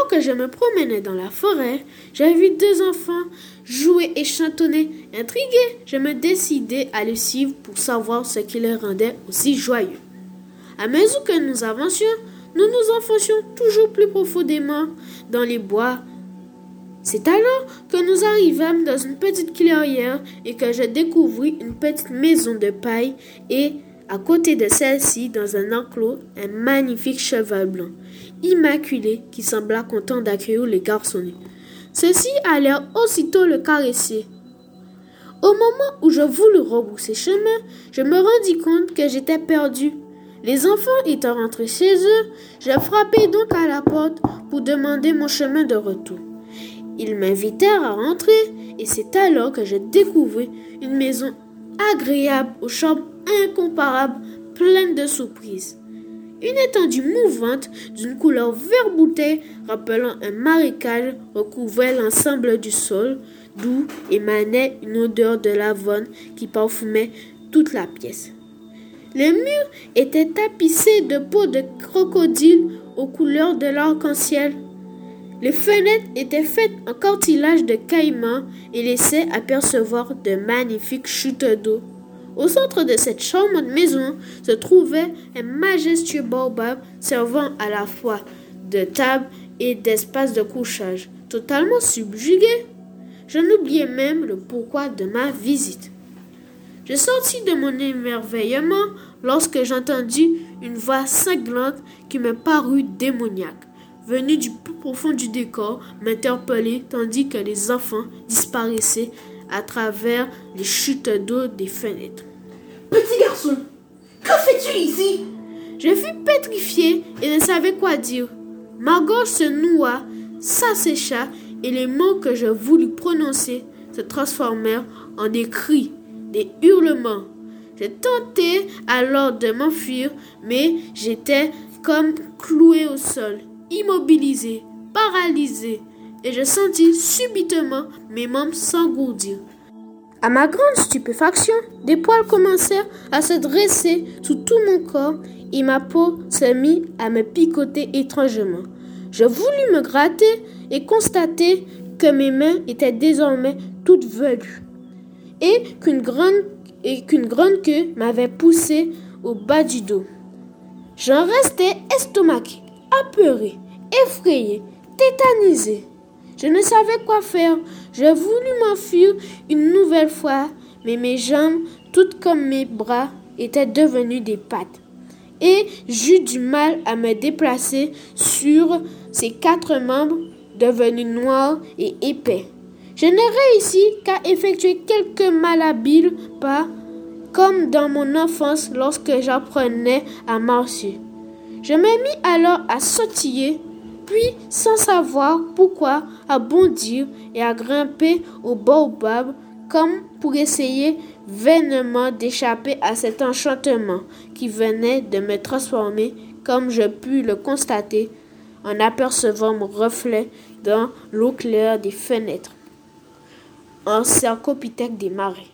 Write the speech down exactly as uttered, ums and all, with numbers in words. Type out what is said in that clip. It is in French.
Alors que je me promenais dans la forêt, j'ai vu deux enfants jouer et chantonner. Intrigué, je me décidai à les suivre pour savoir ce qui les rendait aussi joyeux. À mesure que nous avancions, nous nous enfoncions toujours plus profondément dans les bois. C'est alors que nous arrivâmes dans une petite clairière et que je découvris une petite maison de paille et, à côté de celle-ci, dans un enclos, un magnifique cheval blanc, immaculé, qui sembla content d'accueillir les garçonnets. Ceux-ci allèrent aussitôt le caresser. Au moment où je voulus rebrousser chemin, je me rendis compte que j'étais perdu. Les enfants étant rentrés chez eux, je frappai donc à la porte pour demander mon chemin de retour. Ils m'invitèrent à rentrer et c'est alors que je découvris une maison agréable aux chambres incomparables, pleine de surprises. Une étendue mouvante d'une couleur vert bouteille rappelant un marécage recouvrait l'ensemble du sol, d'où émanait une odeur de lavande qui parfumait toute la pièce. Les murs étaient tapissés de peaux de crocodile aux couleurs de l'arc-en-ciel. Les fenêtres étaient faites en cartilage de caïman et laissaient apercevoir de magnifiques chutes d'eau. Au centre de cette charmante maison se trouvait un majestueux baobab servant à la fois de table et d'espace de couchage. Totalement subjugué, je n'oubliais même le pourquoi de ma visite. Je sortis de mon émerveillement lorsque j'entendis une voix cinglante qui me parut démoniaque, venue du plus profond du décor, m'interpeller tandis que les enfants disparaissaient à travers les chutes d'eau des fenêtres. « Petit garçon, que fais-tu ici ?» Je fus pétrifié et ne savais quoi dire. Ma gorge se noua, s'assécha et les mots que je voulus prononcer se transformèrent en des cris, des hurlements. Je tentai alors de m'enfuir, mais j'étais comme cloué au sol, immobilisé, paralysé, et je sentis subitement mes membres s'engourdir. À ma grande stupéfaction, des poils commencèrent à se dresser sous tout mon corps et ma peau se mit à me picoter étrangement. Je voulus me gratter et constater que mes mains étaient désormais toutes velues et qu'une grande, et qu'une grande queue m'avait poussé au bas du dos. J'en restais estomaqué, apeuré, effrayé, tétanisé. Je ne savais quoi faire. Je voulus m'enfuir une nouvelle fois, mais mes jambes, toutes comme mes bras, étaient devenues des pattes. Et j'eus du mal à me déplacer sur ces quatre membres devenus noirs et épais. Je ne réussis qu'à effectuer quelques malhabiles pas, comme dans mon enfance lorsque j'apprenais à marcher. Je me mis alors à sautiller, puis, sans savoir pourquoi, à bondir et à grimper au baobab, comme pour essayer vainement d'échapper à cet enchantement qui venait de me transformer, comme je pus le constater en apercevant mon reflet dans l'eau claire des fenêtres, en cercopithèque des marais.